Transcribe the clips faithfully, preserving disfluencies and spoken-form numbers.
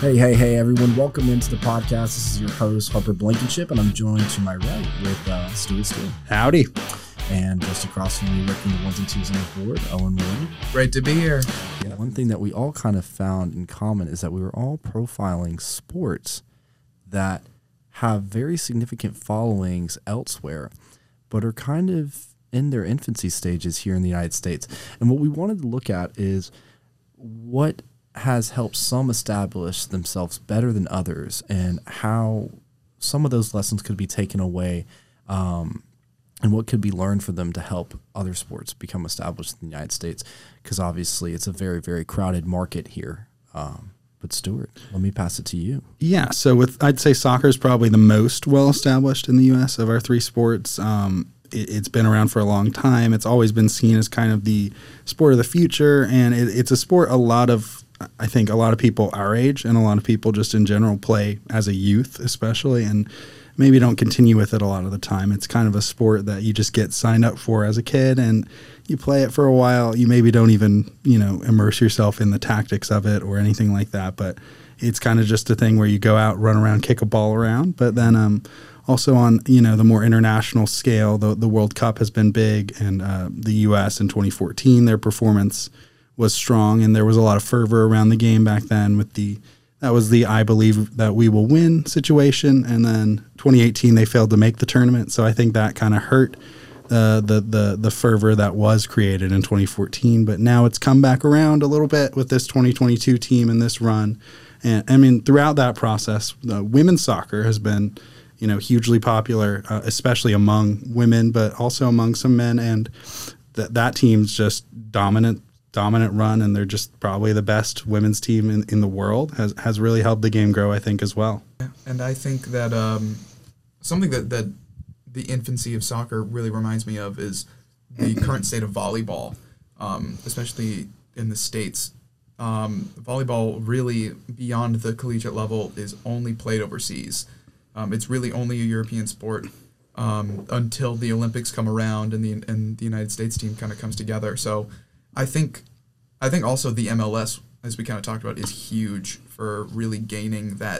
Hey, hey, hey, everyone. Welcome into the podcast. This is your host, Harper Blankenship, and I'm joined to my right with uh, Stuart Steele. Howdy. And just across from me, working the ones and twos on the board, Owen Moore. Great to be here. Yeah, one thing that we all kind of found in common is that we were all profiling sports that have very significant followings elsewhere, but are kind of in their infancy stages here in the United States. And what we wanted to look at is what has helped some establish themselves better than others and how some of those lessons could be taken away um, and what could be learned for them to help other sports become established in the United States, because obviously it's a very, very crowded market here. Um, but Stuart, let me pass it to you. Yeah, so with I'd say soccer is probably the most well-established in the U S of our three sports. Um, it, it's been around for a long time. It's always been seen as kind of the sport of the future, and it, it's a sport a lot of I think a lot of people our age and a lot of people just in general play as a youth especially, and maybe don't continue with it a lot of the time. It's kind of a sport that you just get signed up for as a kid and you play it for a while. You maybe don't even, you know, immerse yourself in the tactics of it or anything like that, but it's kind of just a thing where you go out, run around, kick a ball around. But then um, also on, you know, the more international scale, the, the World Cup has been big, and uh, the U S in twenty fourteen, their performance was strong, and there was a lot of fervor around the game back then with the that was the I believe that we will win situation. And then twenty eighteen they failed to make the tournament, so I think that kind of hurt uh, the the the fervor that was created in twenty fourteen. But now it's come back around a little bit with this twenty twenty-two team and this run. And I mean, throughout that process, uh, women's soccer has been, you know, hugely popular, uh, especially among women, but also among some men. And that that team's just dominant. dominant run, and they're just probably the best women's team in, in the world, has has really helped the game grow, I think, as well. Yeah, and I think that um, something that, that the infancy of soccer really reminds me of is the current state of volleyball, um, especially in the States. Um, volleyball really, beyond the collegiate level, is only played overseas. Um, it's really only a European sport um, until the Olympics come around and the and the United States team kind of comes together. So I think I think also the M L S, as we kind of talked about, is huge for really gaining that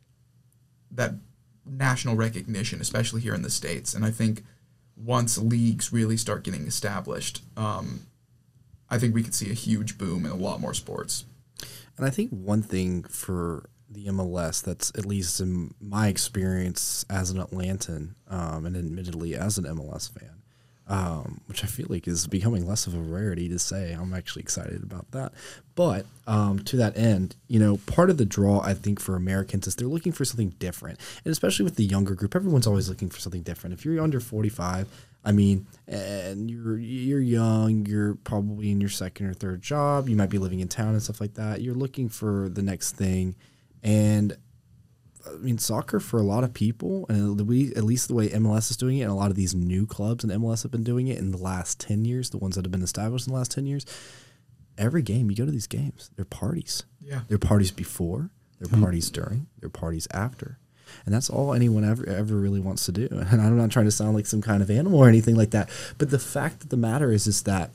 that national recognition, especially here in the States. And I think once leagues really start getting established, um, I think we could see a huge boom in a lot more sports. And I think one thing for the M L S that's, at least in my experience as an Atlantan, um, and admittedly as an M L S fan, Um, which I feel like is becoming less of a rarity to say. I'm actually excited about that. But um, to that end, you know, part of the draw, I think, for Americans is they're looking for something different. And especially with the younger group, everyone's always looking for something different. If you're under forty-five, I mean, and you're you're young, you're probably in your second or third job, you might be living in town and stuff like that. You're looking for the next thing. And I mean, soccer for a lot of people, and we, at least the way M L S is doing it, and a lot of these new clubs in M L S have been doing it in the last ten years, the ones that have been established in the last ten years, every game, you go to these games, they're parties. Yeah. They're parties before, they're mm-hmm. parties during, they're parties after. And that's all anyone ever ever really wants to do. And I'm not trying to sound like some kind of animal or anything like that, but the fact of the matter is, is that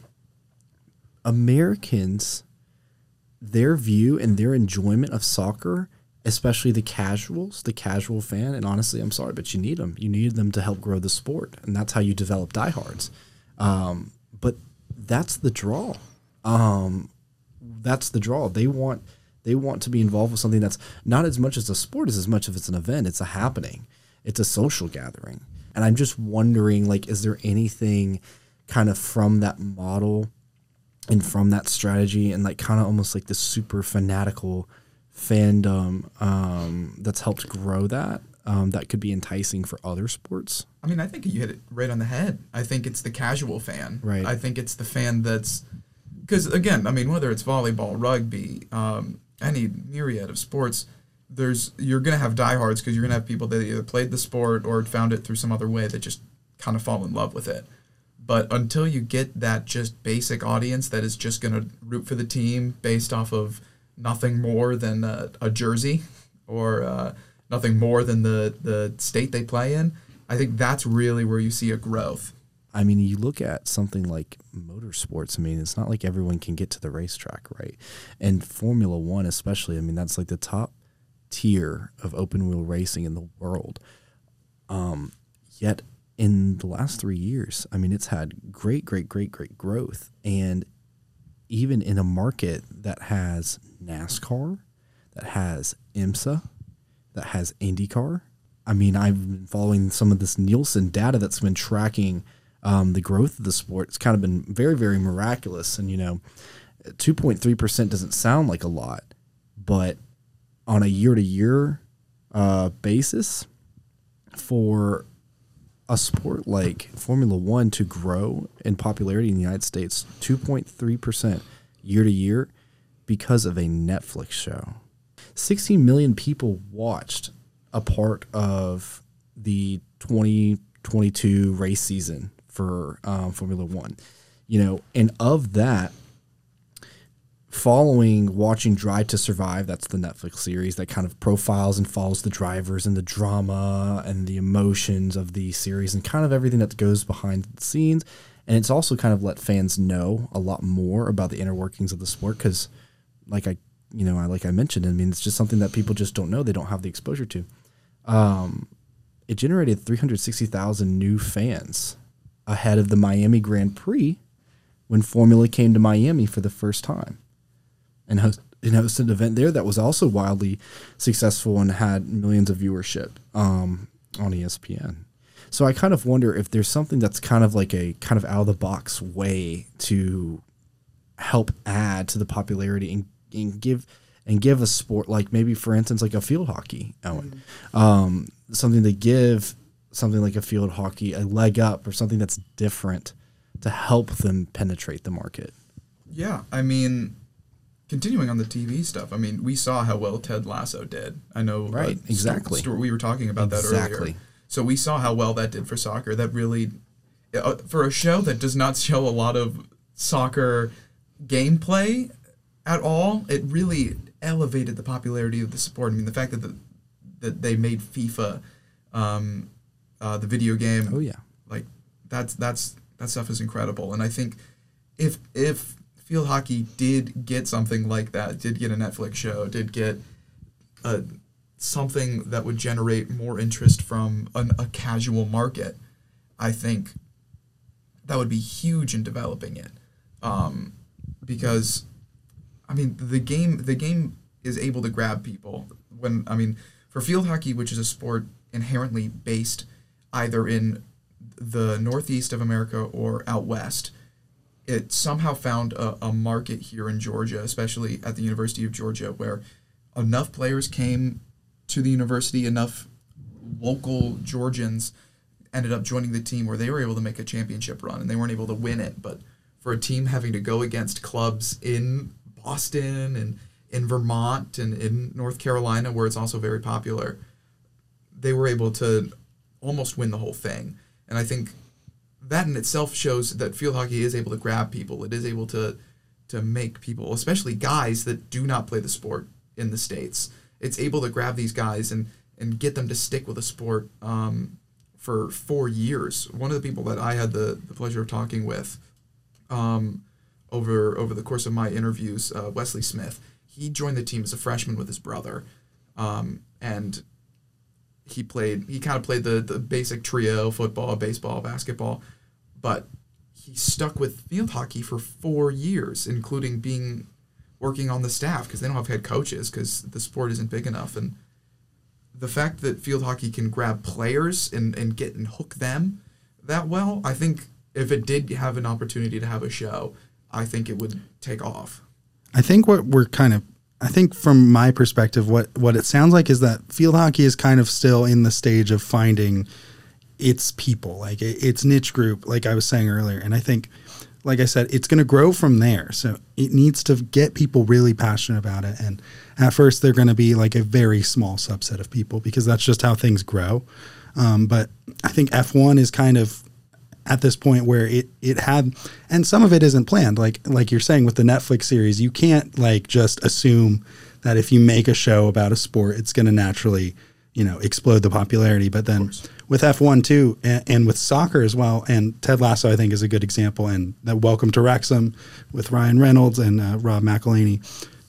Americans, their view and their enjoyment of soccer, especially the casuals, the casual fan, and honestly, I'm sorry, but you need them. You need them to help grow the sport, and that's how you develop diehards. Um, but that's the draw. Um, that's the draw. They want they want to be involved with something that's not as much as a sport as as much as it's an event. It's a happening. It's a social gathering. And I'm just wondering, like, is there anything kind of from that model and from that strategy and like kind of almost like the super fanatical fandom um, that's helped grow that, um, that could be enticing for other sports? I mean, I think you hit it right on the head. I think it's the casual fan. Right. I think it's the fan that's, because again, I mean, whether it's volleyball, rugby, um, any myriad of sports, there's you're going to have diehards because you're going to have people that either played the sport or found it through some other way that just kind of fall in love with it. But until you get that just basic audience that is just going to root for the team based off of nothing more than a, a jersey or uh, nothing more than the, the state they play in, I think that's really where you see a growth. I mean, you look at something like motorsports. I mean, it's not like everyone can get to the racetrack, right? And Formula One especially, I mean, that's like the top tier of open wheel racing in the world. Um, yet in the last three years, I mean, it's had great, great, great, great growth. And even in a market that has NASCAR, that has IMSA, that has IndyCar. I mean, I've been following some of this Nielsen data that's been tracking um, the growth of the sport. It's kind of been very, very miraculous. And, you know, two point three percent doesn't sound like a lot, but on a year-to-year uh, basis, for a sport like Formula One to grow in popularity in the United States, two point three percent year-to-year because of a Netflix show. sixteen million people watched a part of the twenty twenty-two race season for um, Formula One. You know, and of that, following watching Drive to Survive, that's the Netflix series that kind of profiles and follows the drivers and the drama and the emotions of the series and kind of everything that goes behind the scenes. And it's also kind of let fans know a lot more about the inner workings of the sport because, like I, you know, I like I mentioned, I mean, it's just something that people just don't know. They don't have the exposure to. Um, it generated three hundred sixty thousand new fans ahead of the Miami Grand Prix when Formula came to Miami for the first time. And host, and hosted an event there that was also wildly successful and had millions of viewership um, on E S P N. So I kind of wonder if there's something that's kind of like a kind of out of the box way to help add to the popularity and, and give and give a sport like maybe, for instance, like a field hockey, Owen, mm-hmm. um, something to give something like a field hockey a leg up or something that's different to help them penetrate the market. Yeah, I mean, continuing on the T V stuff, I mean, we saw how well Ted Lasso did. I know. Right, uh, exactly. Stuart, we were talking about that exactly. earlier. So we saw how well that did for soccer. That really, uh, for a show that does not show a lot of soccer gameplay at all, it really elevated the popularity of the sport. I mean, the fact that the, that they made FIFA, um, uh, the video game. Oh yeah. Like that's that's that stuff is incredible. And I think if if field hockey did get something like that, did get a Netflix show, did get a something that would generate more interest from an, a casual market, I think that would be huge in developing it. Um, because, I mean, the game the game is able to grab people. When I mean, for field hockey, which is a sport inherently based either in the Northeast of America or out west, it somehow found a, a market here in Georgia, especially at the University of Georgia, where enough players came to the university, enough local Georgians ended up joining the team where they were able to make a championship run, and they weren't able to win it. But for a team having to go against clubs in Boston and in Vermont and in North Carolina, where it's also very popular, they were able to almost win the whole thing. And I think that in itself shows that field hockey is able to grab people. It is able to to make people, especially guys that do not play the sport in the States, it's able to grab these guys and, and get them to stick with a sport um, for four years. One of the people that I had the, the pleasure of talking with um, over over the course of my interviews, uh, Wesley Smith, he joined the team as a freshman with his brother, um, and he played. He kind of played the the basic trio: football, baseball, basketball, but he stuck with field hockey for four years, including being working on the staff because they don't have head coaches because the sport isn't big enough. And the fact that field hockey can grab players and, and get and hook them that well, I think if it did have an opportunity to have a show, I think it would take off. I think what we're kind of, I think from my perspective, what, what it sounds like is that field hockey is kind of still in the stage of finding its people, like its niche group, like I was saying earlier. And I think, like I said, it's going to grow from there. So it needs to get people really passionate about it. And at first they're going to be like a very small subset of people because that's just how things grow. Um, but I think F one is kind of at this point where it, it had, and some of it isn't planned. Like, like you're saying with the Netflix series, you can't like just assume that if you make a show about a sport, it's going to naturally, you know, explode the popularity. But then with F one too, and, and with soccer as well, and Ted Lasso I think is a good example, and that Welcome to Wrexham with Ryan Reynolds and uh, Rob McElhenney,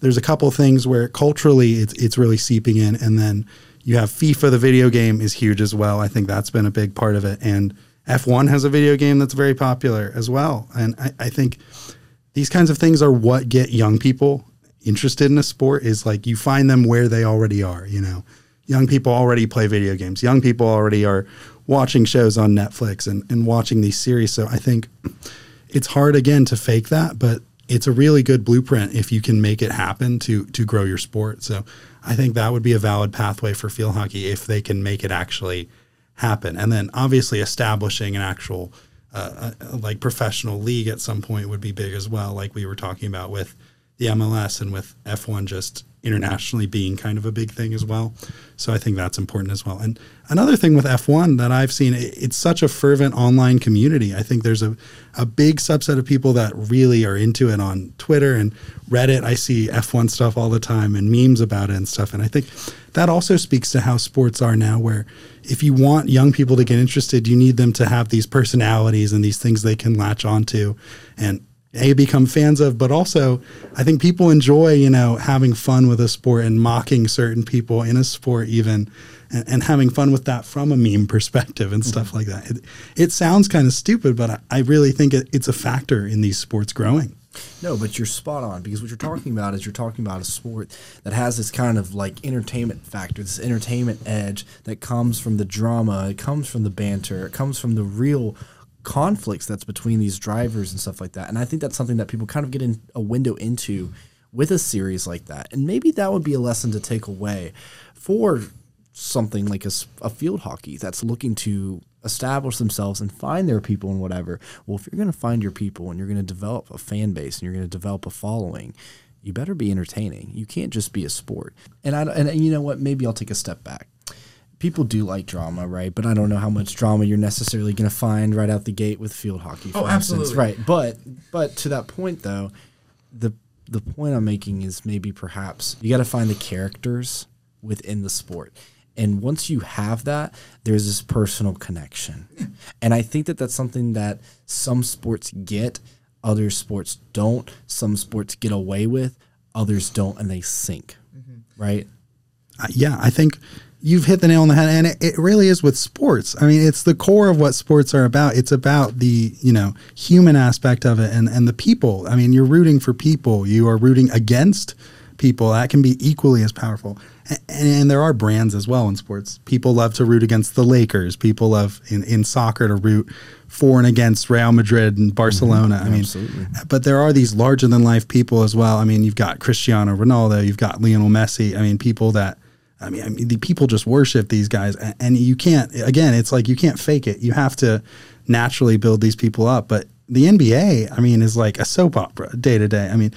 there's a couple things where culturally it's it's really seeping in, and then you have FIFA, the video game, is huge as well. I think that's been a big part of it, and F one has a video game that's very popular as well. And I, I think these kinds of things are what get young people interested in a sport. Is like you find them where they already are. You know, young people already play video games. Young people already are watching shows on Netflix and, and watching these series. So I think it's hard, again, to fake that, but it's a really good blueprint if you can make it happen to to grow your sport. So I think that would be a valid pathway for field hockey if they can make it actually happen. And then obviously establishing an actual uh, uh, like professional league at some point would be big as well, like we were talking about with the M L S and with F one just internationally being kind of a big thing as well. So I think that's important as well. And another thing with F one that I've seen, it's such a fervent online community. I think there's a, a big subset of people that really are into it on Twitter and Reddit. I see F one stuff all the time and memes about it and stuff. And I think that also speaks to how sports are now, where if you want young people to get interested, you need them to have these personalities and these things they can latch onto and A, become fans of, but also I think people enjoy, you know, having fun with a sport and mocking certain people in a sport even, and, and having fun with that from a meme perspective and stuff mm-hmm. like that. It, it sounds kind of stupid, but I, I really think it, it's a factor in these sports growing. No, but you're spot on, because what you're talking about is you're talking about a sport that has this kind of like entertainment factor, this entertainment edge that comes from the drama, it comes from the banter, it comes from the real conflicts that's between these drivers and stuff like that. And I think that's something that people kind of get in a window into with a series like that. And maybe that would be a lesson to take away for something like a, a field hockey that's looking to establish themselves and find their people and whatever. Well, if you're going to find your people and you're going to develop a fan base and you're going to develop a following, you better be entertaining. You can't just be a sport. And I and, and you know what? Maybe I'll take a step back. People do like drama, right? But I don't know how much drama you're necessarily going to find right out the gate with field hockey. For oh, absolutely. Instance. Right. But but to that point, though, the the point I'm making is maybe perhaps you got to find the characters within the sport. And once you have that, there's this personal connection. Yeah. And I think that that's something that some sports get, other sports don't. Some sports get away with, others don't, and they sink, mm-hmm. right? Uh, yeah, I think you've hit the nail on the head, and it, it really is with sports. I mean, it's the core of what sports are about. It's about the, you know, human aspect of it and, and the people. I mean, you're rooting for people. You are rooting against people. That can be equally as powerful. And, and there are brands as well in sports. People love to root against the Lakers. People love in, in soccer to root for and against Real Madrid and Barcelona. Mm-hmm. I mean, absolutely. But there are these larger than life people as well. I mean, you've got Cristiano Ronaldo, you've got Lionel Messi. I mean, people that, I mean, I mean, the people just worship these guys, and, and you can't, again, it's like you can't fake it. You have to naturally build these people up. But the N B A, I mean, is like a soap opera day to day. I mean,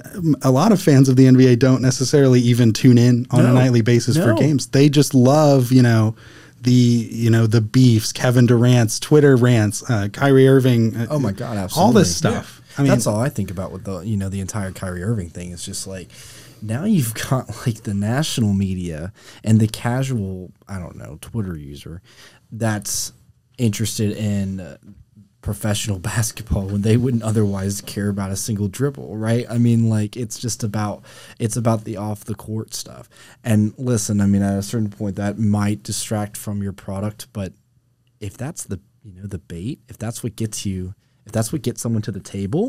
a lot of fans of the N B A don't necessarily even tune in on no, a nightly basis no. for games. They just love, you know, the, you know, the beefs, Kevin Durant's Twitter rants, uh, Kyrie Irving. Uh, oh my God, absolutely. All this stuff. Yeah. I mean, that's all I think about with the, you know, the entire Kyrie Irving thing. It's just like, now you've got like the national media and the casual, I don't know, Twitter user that's interested in uh, professional basketball when they wouldn't otherwise care about a single dribble, right? I mean, like, it's just about, it's about the off the court stuff. And listen, I mean, at a certain point that might distract from your product, but if that's the, you know, the bait, if that's what gets you, if that's what gets someone to the table,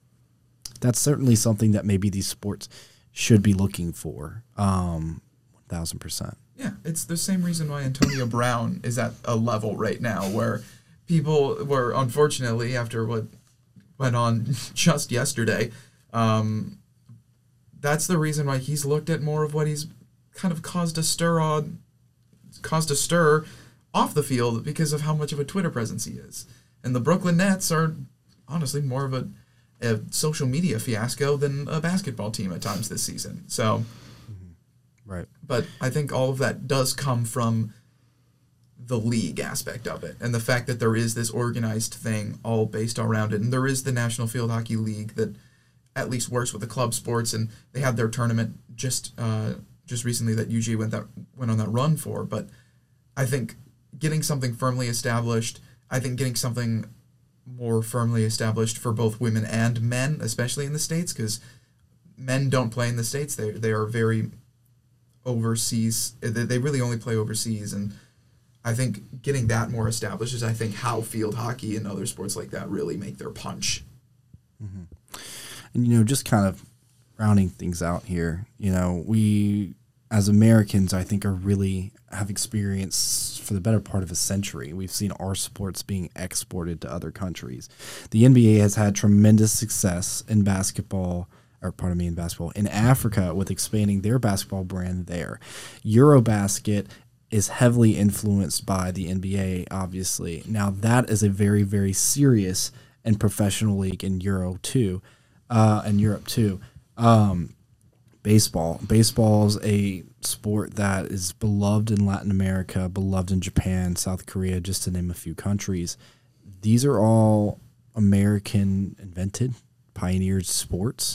that's certainly something that maybe these sports should be looking for, um, one thousand percent. Yeah, it's the same reason why Antonio Brown is at a level right now where people were, unfortunately, after what went on just yesterday, um, that's the reason why he's looked at more of what he's kind of caused a stir on, caused a stir off the field because of how much of a Twitter presence he is. And the Brooklyn Nets are honestly more of a a social media fiasco than a basketball team at times this season. So, mm-hmm. right. But I think all of that does come from the league aspect of it and the fact that there is this organized thing all based around it. And there is the National Field Hockey League that at least works with the club sports, and they had their tournament just uh, just recently that U G went that went on that run for. But I think getting something firmly established, I think getting something more firmly established for both women and men, especially in the States, because men don't play in the States. They they are very overseas. They, they really only play overseas, and I think getting that more established is, I think, how field hockey and other sports like that really make their punch. Mm-hmm. And, you know, just kind of rounding things out here, you know, we as Americans, I think, are really have experienced for the better part of a century. We've seen our sports being exported to other countries. The N B A has had tremendous success in basketball, or pardon me, in basketball, in Africa with expanding their basketball brand there. Eurobasket is heavily influenced by the N B A, obviously. Now, that is a very, very serious and professional league in Euro too, uh, in Europe too. Um, baseball. Baseball is a sport that is beloved in Latin America, beloved in Japan, South Korea, just to name a few countries. These are all American invented, pioneered sports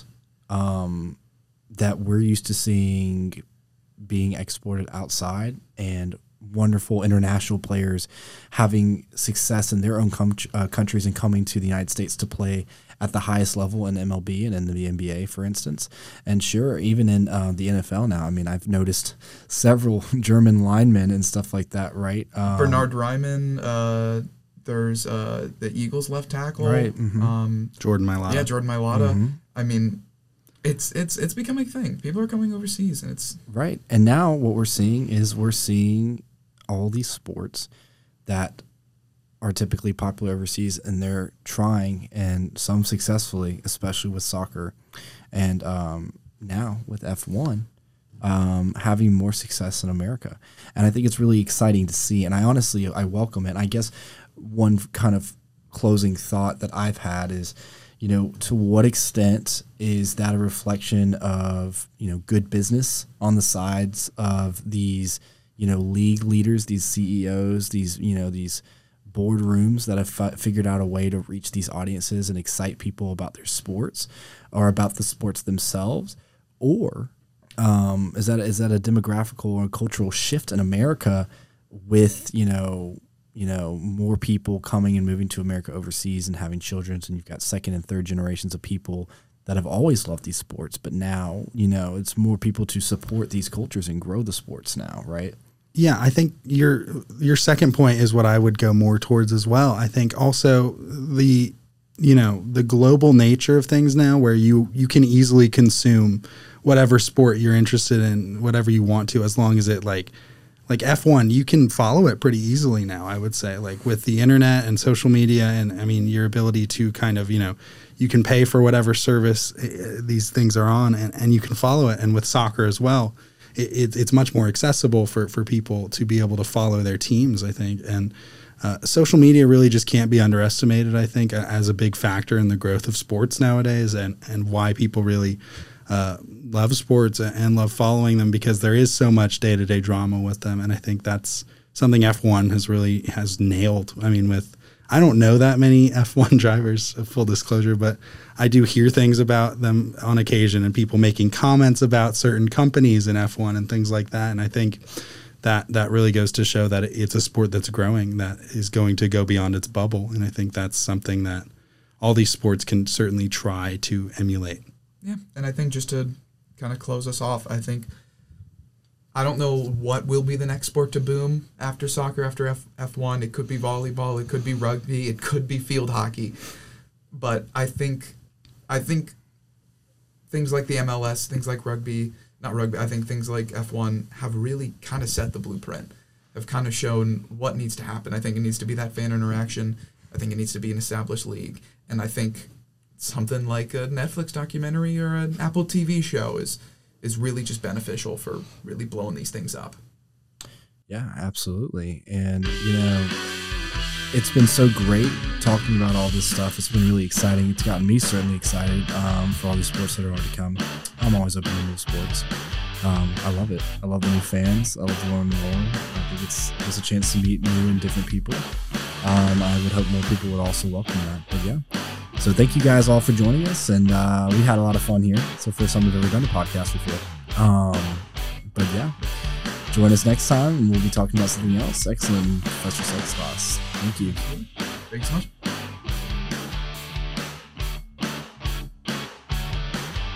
um, that we're used to seeing being exported outside, and wonderful international players having success in their own com- uh, countries and coming to the United States to play at the highest level in M L B and in the N B A, for instance. And sure, even in uh, the N F L now, I mean, I've noticed several German linemen and stuff like that, right? Um, Bernard Ryman, uh, there's uh, the Eagles left tackle. Right. Mm-hmm. Um, Jordan Mailata. Yeah, Jordan Mailata. Mm-hmm. I mean, it's it's it's becoming a thing. People are coming overseas, and it's right. And now what we're seeing is we're seeing all these sports that are typically popular overseas, and they're trying, and some successfully, especially with soccer, and um, now with F one, um, having more success in America. And I think it's really exciting to see, and I honestly, I welcome it. I guess one kind of closing thought that I've had is, you know, to what extent is that a reflection of, you know, good business on the sides of these, you know, league leaders, these C E Os, these, you know, these boardrooms that have f- figured out a way to reach these audiences and excite people about their sports or about the sports themselves? Or um, is that is that a demographical or cultural shift in America with, you know, you know, more people coming and moving to America overseas and having children, and you've got second and third generations of people that have always loved these sports, but now, you know, it's more people to support these cultures and grow the sports now, right? Yeah, I think your your second point is what I would go more towards as well. I think also the you know the global nature of things now, where you you can easily consume whatever sport you're interested in, whatever you want to, as long as it like like F one, you can follow it pretty easily now. I would say, like with the internet and social media, and I mean your ability to kind of you know you can pay for whatever service these things are on, and, and you can follow it. And with soccer as well, It, it's much more accessible for, for people to be able to follow their teams, I think. And uh, social media really just can't be underestimated, I think, as a big factor in the growth of sports nowadays, and, and why people really uh, love sports and love following them, because there is so much day-to-day drama with them. And I think that's something F one has really has nailed. I mean, with I don't know that many F one drivers, full disclosure, but I do hear things about them on occasion, and people making comments about certain companies in F one and things like that. And I think that that really goes to show that it's a sport that's growing, that is going to go beyond its bubble. And I think that's something that all these sports can certainly try to emulate. Yeah, and I think just to kind of close us off, I think I don't know what will be the next sport to boom after soccer, after F, F1. It could be volleyball, it could be rugby, it could be field hockey. But I think I think things like the M L S, things like rugby, not rugby, I think things like F one have really kind of set the blueprint, have kind of shown what needs to happen. I think it needs to be that fan interaction. I think it needs to be an established league. And I think something like a Netflix documentary or an Apple T V show is is really just beneficial for really blowing these things up. Yeah, absolutely. And, you know, it's been so great talking about all this stuff. It's been really exciting. It's gotten me certainly excited um, for all these sports that are already come. I'm always open to new sports. Um, I love it. I love the new fans. I love to learn more. I think it's, it's a chance to meet new and different people. Um, I would hope more people would also welcome that. But yeah. So thank you guys all for joining us, and uh, we had a lot of fun here. So first time we've ever done a podcast before. Um, but yeah, join us next time, and we'll be talking about something else. Excellent, Professor Sex Boss. Thank you. Thanks so much.